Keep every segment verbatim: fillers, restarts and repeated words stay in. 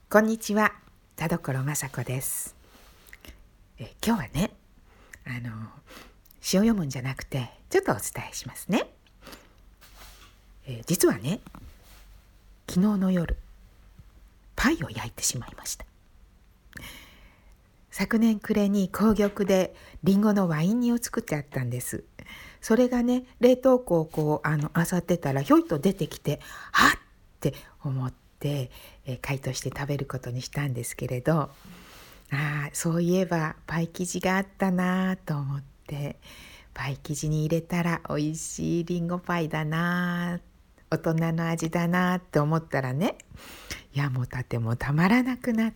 こんにちは、田所雅子です。え今日はね、あの詩を読むんじゃなくて、ちょっとお伝えしますね。え実はね、昨日の夜、パイを焼いてしまいました。昨年暮れに紅玉でリンゴのワイン煮を作ってあったんです。それがね、冷凍庫をこうあの漁ってたらひょいと出てきて、はっって思って、え解凍して食べることにしたんですけれど、あそういえばパイ生地があったなと思って、パイ生地に入れたら美味しいリンゴパイだな、大人の味だなって思ったらね、やもたてもたまらなくなって、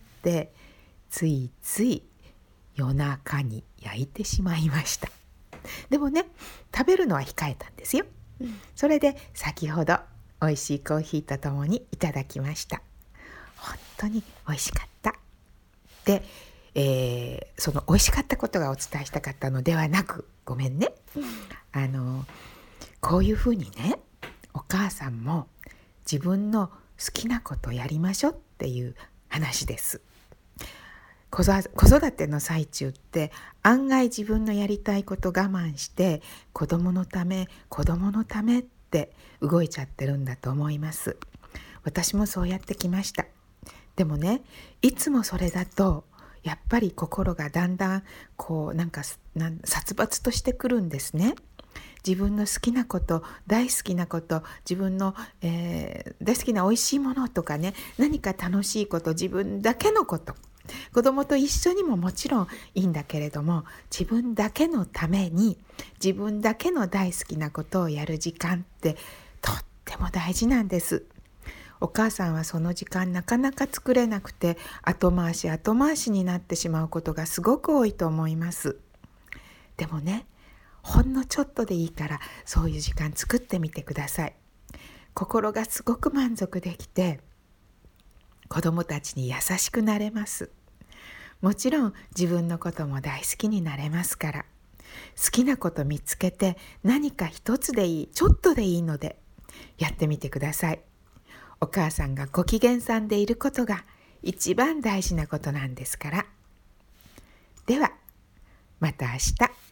ついつい夜中に焼いてしまいました。でもね、食べるのは控えたんですよ。それで先ほど美味しいコーヒーとともにいただきました。本当に美味しかった。で、えー、その美味しかったことがお伝えしたかったのではなく、ごめんね。あのこういうふうにね、お母さんも自分の好きなことをやりましょうっていう話です。子育ての最中って案外自分のやりたいこと我慢して子供のため子供のためって動いちゃってるんだと思います。私もそうやってきました。でもね、いつもそれだとやっぱり心がだんだんこうなんかなん殺伐としてくるんですね。自分の好きなこと、大好きなこと、自分の、えー、大好きな美味しいものとかね、何か楽しいこと、自分だけのこと、子供と一緒にももちろんいいんだけれども、自分だけのために自分だけの大好きなことをやる時間ってとっても大事なんです。お母さんはその時間なかなか作れなくて、後回し後回しになってしまうことがすごく多いと思います。でもね、ほんのちょっとでいいからそういう時間作ってみてください。心がすごく満足できて、子供たちに優しくなれます。もちろん自分のことも大好きになれますから、好きなこと見つけて何か一つでいい、ちょっとでいいのでやってみてください。お母さんがご機嫌さんでいることが一番大事なことなんですから。ではまた明日。